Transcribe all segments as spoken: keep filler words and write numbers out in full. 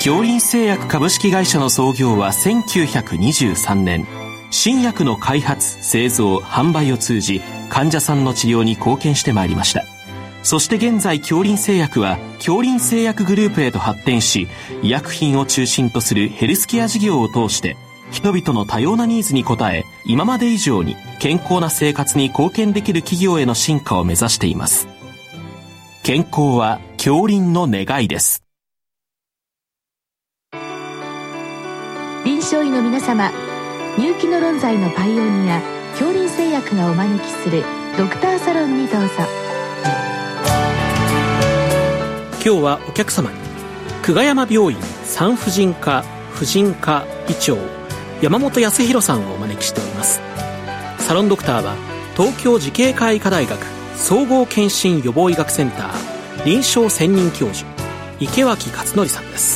京林製薬株式会社の創業はせんきゅうひゃくにじゅうさんねん。新薬の開発、製造、販売を通じ患者さんの治療に貢献してまいりました。そして現在京林製薬は京林製薬グループへと発展し、医薬品を中心とするヘルスケア事業を通して人々の多様なニーズに応え、今まで以上に健康な生活に貢献できる企業への進化を目指しています。健康は京林の願いです。 臨床医の皆様、入気の論剤のパイオニア京林製薬がお招きするドクターサロンにどうぞ。 今日はお客様に久我山病院産婦人科婦人科医長山本康弘さんをお招きしております。サロンドクターは東京慈恵会医科大学総合健診予防医学センター臨床専任教授池脇勝則さんです。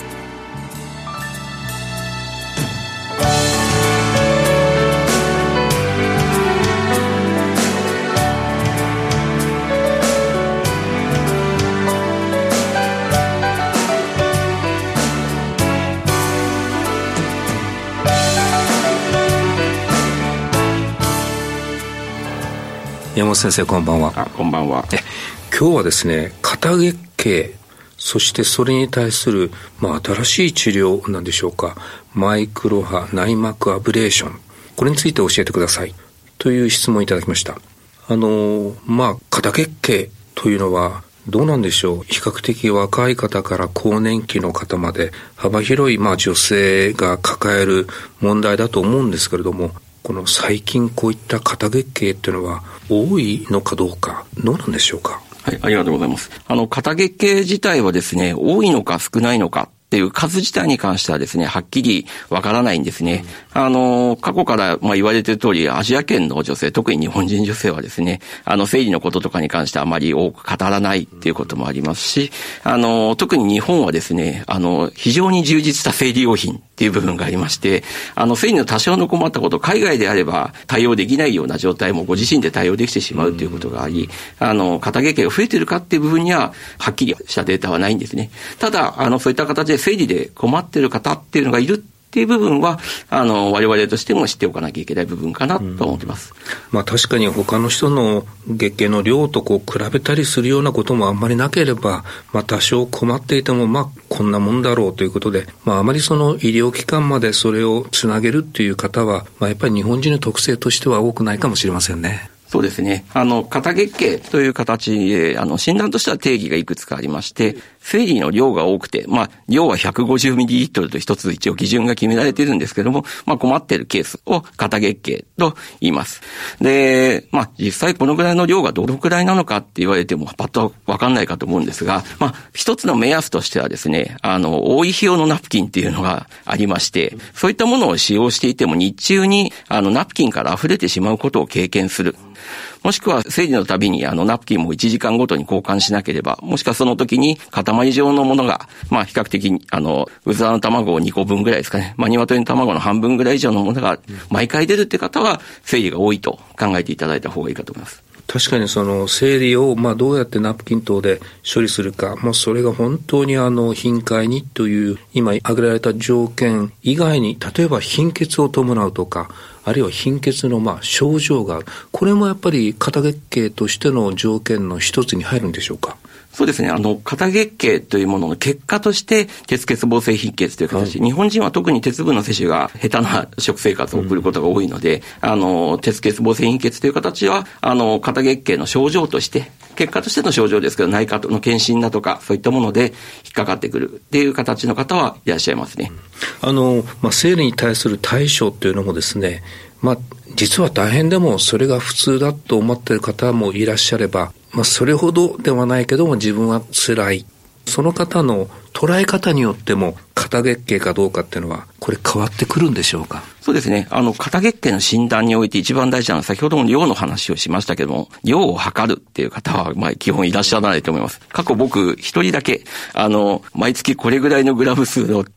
山本先生、こんばんは。 あ、こんばんは。 え今日はですね、肩月経、そしてそれに対する、まあ、新しい治療なんでしょうか、マイクロ波内膜アブレーション、これについて教えてくださいという質問をいただきました。あのまあ肩月経というのはどうなんでしょう。比較的若い方から更年期の方まで幅広い、まあ、女性が抱える問題だと思うんですけれども、この最近こういった肩月経っていうのは多いのかどうか、どうなんでしょうか。 はい、ありがとうございます。あの、肩月経自体はですね、多いのか少ないのかっていう数自体に関してはですね、はっきりわからないんですね。うん、あの、過去からまあ言われている通り、アジア圏の女性、特に日本人女性はですね、あの、生理のこととかに関してはあまり多く語らないっていうこともありますし、あの、特に日本はですね、あの、非常に充実した生理用品っていう部分がありまして、あの、生理の多少の困ったこと、海外であれば対応できないような状態もご自身で対応できてしまうということがあり、あの、肩月経が増えているかっていう部分には、はっきりしたデータはないんですね。ただ、あの、そういった形で生理で困っている方っていうのがいるっていう部分は、あの、我々としても知っておかなきゃいけない部分かなと思っています。 うん、まあ確かに他の人の月経の量とこう比べたりするようなこともあんまりなければ、まあ多少困っていても、まあこんなもんだろうということで、まああまりその医療機関までそれをつなげるっていう方は、まあやっぱり日本人の特性としては多くないかもしれませんね。 そうですね。あの、肩月経という形で、あの、診断としては定義がいくつかありまして、生理の量が多くて、まあ、量はひゃくごじゅうミリリットルと一つ一応基準が決められているんですけども、まあ、困っているケースを肩月経と言います。で、まあ、実際このぐらいの量がどのくらいなのかって言われても、パッとわかんないかと思うんですが、まあ、一つの目安としてはですね、あの、多い費用のナプキンっていうのがありまして、そういったものを使用していても日中に、あの、ナプキンから溢れてしまうことを経験する。もしくは生理のたびにあのナプキンもいちじかんごとに交換しなければ、もしくはその時に塊状のものが、まあ比較的あの、うずらの卵をにこぶんぐらいですかね。まあ鶏の卵の半分ぐらい以上のものが毎回出るって方は生理が多いと考えていただいた方がいいかと思います。 確かにその生理をまあどうやってナプキン等で処理するか、もうそれが本当にあの頻回にという今挙げられた条件以外に、例えば貧血を伴うとか、あるいは貧血のまあ症状がある、これもやっぱり肩月経としての条件の一つに入るんでしょうか。 そうですね。あの、肩月経というものの結果として、鉄欠乏性貧血という形で、はい、日本人は特に鉄分の摂取が下手な食生活を送ることが多いので、うん、あの、鉄欠乏性貧血という形は、あの、肩月経の症状として、結果としての症状ですけど、内科の検診だとか、そういったもので引っかかってくるっていう形の方はいらっしゃいますね。 あの、まあ、生理に対する対処っていうのもですね、まあ、実は大変でもそれが普通だと思っている方もいらっしゃれば、まあ、それほどではないけども自分は辛い、その方の捉え方によっても肩月経かどうかっていうのはこれ変わってくるんでしょうか。 そうですね。あの、肩月経の診断において一番大事なのは、先ほども量の話をしましたけども、量を測るっていう方は、まあ、基本いらっしゃらないと思います。過去僕、一人だけ、あの、毎月これぐらいのグラム数のって、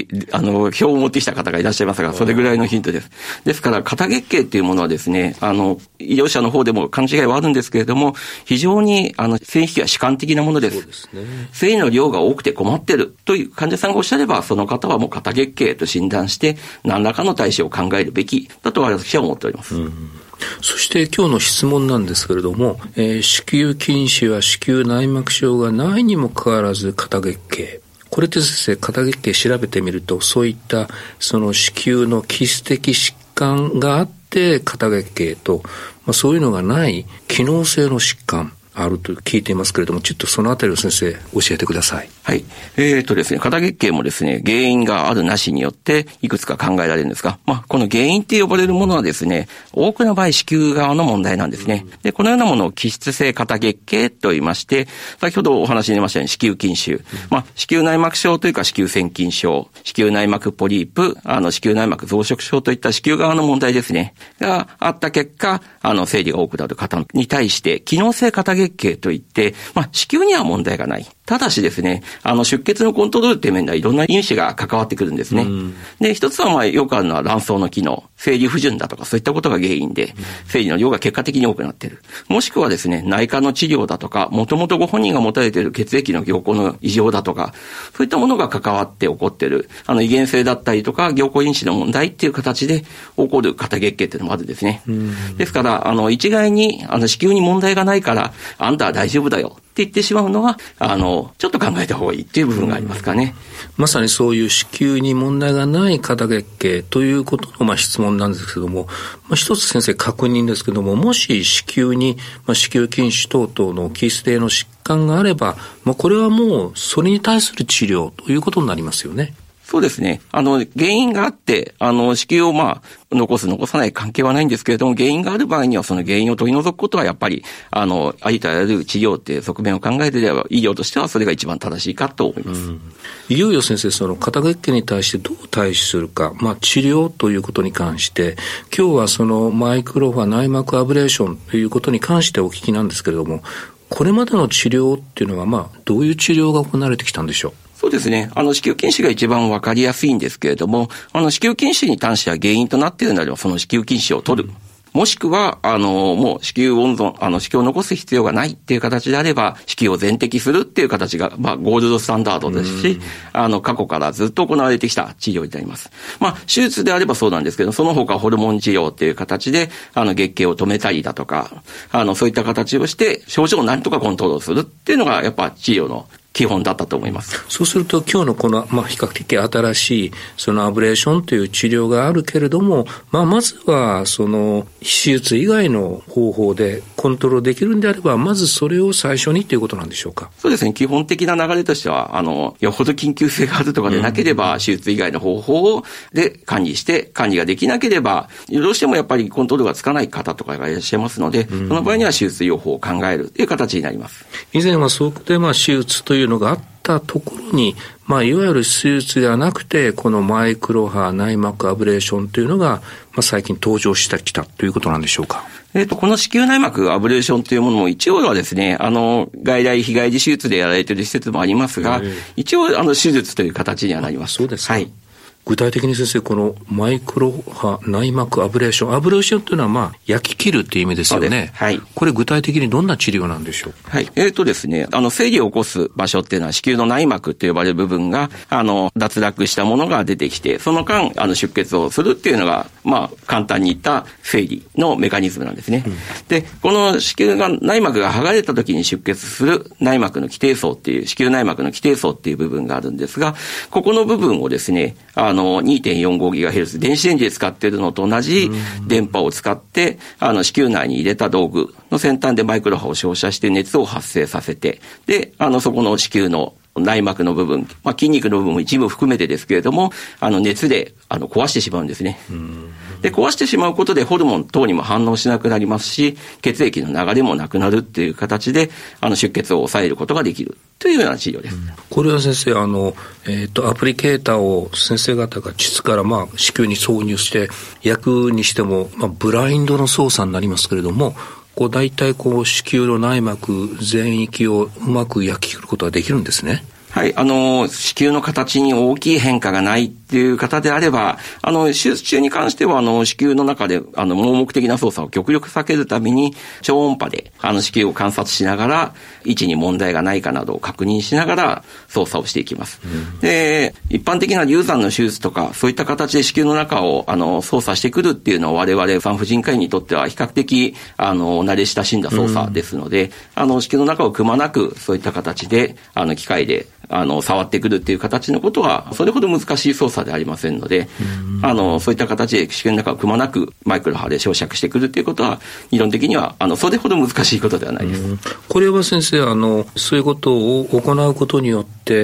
あの、表を持ってきた方がいらっしゃいますが、それぐらいのヒントです。ですから、肩月経っていうものはですね、あの、医療者の方でも勘違いはあるんですけれども、非常に、あの、線引きは主観的なものです。そうですね。生理の量が多くて困っってるという患者さんがおっしゃれば、その方はもう肩月経と診断して、何らかの対処を考えるべきだと私は思っております。うん、 そして今日の質問なんですけれども、えー、子宮筋腫や子宮内膜症がないにもかかわらず肩月経。これって先生、肩月経調べてみると、そういったその子宮の基質的疾患があって肩月経と、まあ、そういうのがない機能性の疾患あると聞いていますけれども、ちょっとそのあたりを先生教えてください。 はい。えーとですね、肩月経もですね、原因があるなしによっていくつか考えられるんですが、まあ、この原因って呼ばれるものはですね、多くの場合子宮側の問題なんですね。で、このようなものを基質性肩月経と言いまして、先ほどお話に出ましたように子宮筋腫、まあ、子宮内膜症というか子宮腺筋症、子宮内膜ポリープ、あの子宮内膜増殖症といった子宮側の問題ですね、があった結果、あの生理が多くなる方に対して機能性肩月経といって、まあ、子宮には問題がない。ただしですね、あの出血のコントロールという面ではいろんな因子が関わってくるんですね。で、一つはまあよくあるのは卵巣の機能、生理不順だとかそういったことが原因で、生理の量が結果的に多くなっている。もしくはですね、内科の治療だとか、もともとご本人が持たれている血液の凝固の異常だとか、そういったものが関わって起こっている、あの遺伝性だったりとか、凝固因子の問題っていう形で起こる肩月経っていうのもあるんですね。ですから、あの一概にあの子宮に問題がないから、あんたは大丈夫だよって言ってしまうのは、あの、ちょっと考えた方がいいっていう部分がありますかね。 まさにそういう子宮に問題がない肩月経ということのまあ質問なんですけども、まあ、一つ先生確認ですけども、もし子宮に、まあ、子宮筋腫等々の基質性の疾患があれば、まあ、これはもうそれに対する治療ということになりますよね。 そうですね。あの、原因があって、あの、子宮をまあ、残す、残さない関係はないんですけれども、原因がある場合にはその原因を取り除くことはやっぱり、あの、ありとあらゆる治療っていう側面を考えていれば、医療としてはそれが一番正しいかと思います。うん、 いよいよ先生、その肩月経に対してどう対処するか、まあ、治療ということに関して、今日はそのマイクロ波内膜アブレーションということに関してお聞きなんですけれども、これまでの治療っていうのは、まあ、どういう治療が行われてきたんでしょう？ そうですね。あの、子宮筋腫が一番わかりやすいんですけれども、あの、子宮筋腫に関しては原因となっているのでは、その子宮筋腫を取る。もしくは、あの、もう子宮温存、あの、子宮を残す必要がないっていう形であれば、子宮を全摘するっていう形が、まあ、ゴールドスタンダードですし、あの、過去からずっと行われてきた治療になります。まあ、手術であればそうなんですけど、その他ホルモン治療っていう形で、あの、月経を止めたりだとか、あの、そういった形をして、症状を何とかコントロールするっていうのが、やっぱ治療の基本だったと思います。 そうすると今日のこの、まあ、比較的新しいそのアブレーションという治療があるけれども、まあ、まずはその手術以外の方法でコントロールできるんであれば、まずそれを最初にということなんでしょうか？ そうですね。基本的な流れとしては、あの、よほど緊急性があるとかでなければ、うん、手術以外の方法で管理して、管理ができなければ、どうしてもやっぱりコントロールがつかない方とかがいらっしゃいますので、うん、その場合には手術療法を考えるという形になります。 以前はそこでまあ手術というのがあったところに、まあ、いわゆる手術ではなくて、このマイクロ波内膜アブレーションというのが、まあ、最近登場してきたということなんでしょうか？ えっと、この子宮内膜アブレーションというものも一応はですね、あの、外来非外耳手術でやられている施設もありますが、一応、あの、手術という形にはなります。 そうですか。 はい。 具体的に先生、このマイクロ波内膜アブレーション、アブレーションというのはまあ焼き切るっていう意味ですよね。 はい。 これ具体的にどんな治療なんでしょう？ はい。えっとですね、あの生理を起こす場所っていうのは子宮の内膜と呼ばれる部分があの脱落したものが出てきて、その間あの出血をするっていうのがまあ簡単に言った生理のメカニズムなんですね。うん、で、この子宮が内膜が剥がれた時に出血する内膜の基底層っていう子宮内膜の基底層っていう部分があるんですが、ここの部分をですね、あの にてんよんごギガヘルツ 電子レンジで使っているのと同じ電波を使ってあの子宮内に入れた道具の先端でマイクロ波を照射して熱を発生させて、であのそこの子宮の内膜の部分、まあ、筋肉の部分も一部含めてですけれども、あの熱であの壊してしまうんですね。で、壊してしまうことでホルモン等にも反応しなくなりますし、血液の流れもなくなるっていう形で、あの出血を抑えることができるというような治療です。うん、 これは先生、あの、えっと、アプリケーターを先生方が膣からまあ子宮に挿入して焼くにしても、まあ、ブラインドの操作になりますけれども、こう大体こう子宮の内膜全域をうまく焼き切ることができるんですね。 はい、あの子宮の形に大きい変化がないっっていう方であれば、あの、手術中に関しては、あの、子宮の中で、あの、盲目的な操作を極力避けるために、超音波で、あの、子宮を観察しながら、位置に問題がないかなどを確認しながら、操作をしていきます。うん、で、一般的な流産の手術とか、そういった形で子宮の中を、あの、操作してくるっていうのは、我々産婦人科医にとっては、比較的、あの、慣れ親しんだ操作ですので、うん、あの、子宮の中をくまなく、そういった形で、あの、機械で、あの、触ってくるっていう形のことは、それほど難しい操作ではありませんので、うん、あの、そういった形で子宮の中をくまなくマイクロ波で照射してくるっていうことは、理論的には、あの、それほど難しいことではないです。うん、 これは先生、あの、そういうことを行うことによって、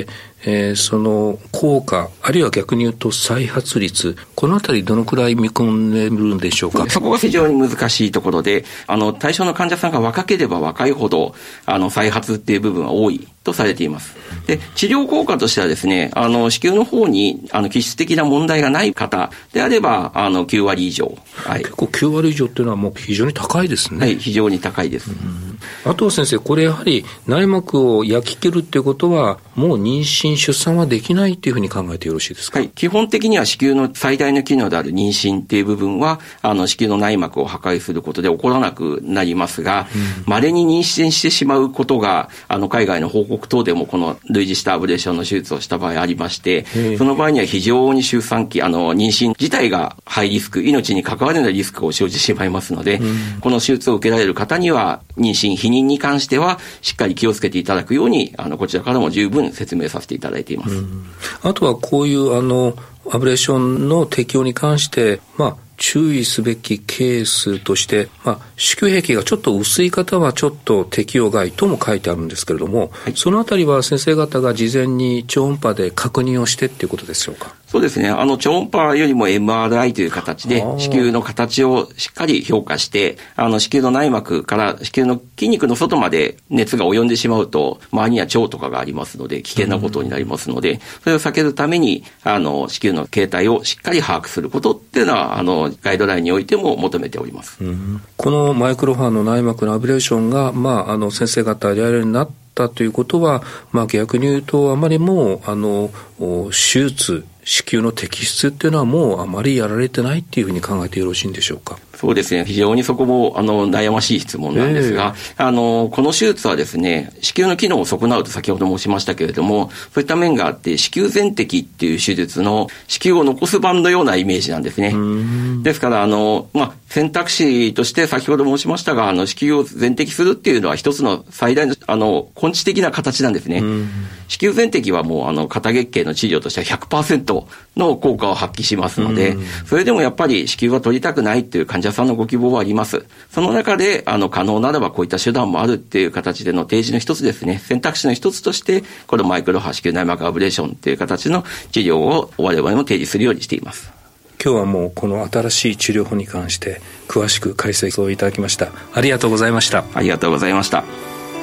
えー、その効果、あるいは逆に言うと再発率、このあたりどのくらい見込んでるんでしょうか。 そこが非常に難しいところで、あの、対象の患者さんが若ければ若いほど、あの、再発っていう部分は多いとされています。で、治療効果としてはですね、あの、子宮の方に、あの、気質的な問題がない方であれば、あの、きゅうわり以上。はい。 結構きゅうわり以上っていうのはもう非常に高いですね。 はい、非常に高いです。うん、 あとは先生、これやはり内膜を焼き切るっていうことは、もう妊娠、出産はできないっていうふうに考えてよろしいですか。 はい。基本的には子宮の最大の機能である妊娠っていう部分は、あの、子宮の内膜を破壊することで起こらなくなりますが、稀、うん、に妊娠してしまうことが、あの、海外の報告等でもこの類似したアブレーションの手術をした場合ありまして、その場合には非常に周産期、あの、妊娠自体がハイリスク、命に関わるようなリスクを生じてしまいますので、うん、この手術を受けられる方には、妊娠、避妊に関しては、しっかり気をつけていただくように、あの、こちらからも十分説明させていただいています。うん、 あとはこういうあのアブレーションの適用に関して、まあ、注意すべきケースとして、まあ、子宮壁がちょっと薄い方はちょっと適用外とも書いてあるんですけれども、はい、そのあたりは先生方が事前に超音波で確認をしてっていうことでしょうか。 そうですね。あの、超音波よりも エムアールアイ という形で、子宮の形をしっかり評価して、あの、子宮の内膜から子宮の筋肉の外まで熱が及んでしまうと、周りには腸とかがありますので、危険なことになりますので、それを避けるために、あの、子宮の形態をしっかり把握することっていうのは、あの、ガイドラインにおいても求めております。 うん、このマイクロ波の内膜のアブレーションが、まあ、あの、先生方やられるようになったということは、まあ、逆に言うと、あまりもう、あの、手術、子宮の摘出っていうのはもうあまりやられてないっていうふうに考えてよろしいんでしょうか。 そうですね。非常にそこも、あの、悩ましい質問なんですが、えー、あの、この手術はですね、子宮の機能を損なうと先ほど申しましたけれども、そういった面があって、子宮全摘っていう手術の子宮を残す版のようなイメージなんですね。ですから、あの、まあ、選択肢として先ほど申しましたが、あの、子宮を全摘するっていうのは一つの最大の、あの、根治的な形なんですね。子宮全摘はもう、あの、肩月経の治療としては ひゃくパーセント の効果を発揮しますので、それでもやっぱり子宮は取りたくないっていう患者さんのご希望はあります。その中で、あの、可能ならばこういった手段もあるっていう形での提示の一つですね。選択肢の一つとして、このマイクロ波子宮内膜アブレーションっていう形の治療を我々も提示するようにしています。 今日はもうこの新しい治療法に関して詳しく解説をいただきました。ありがとうございました。 ありがとうございました。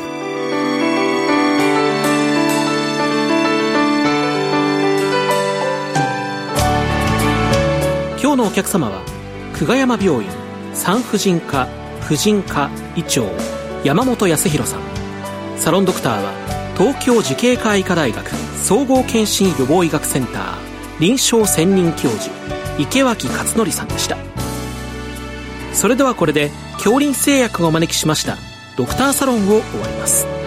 今日のお客様は久我山病院産婦人科婦人科医長山本康弘さん。サロンドクターは東京慈恵会医科大学総合健診予防医学センター臨床専任教授池脇勝則さんでした。それではこれで京林製薬がお招きしましたドクターサロンを終わります。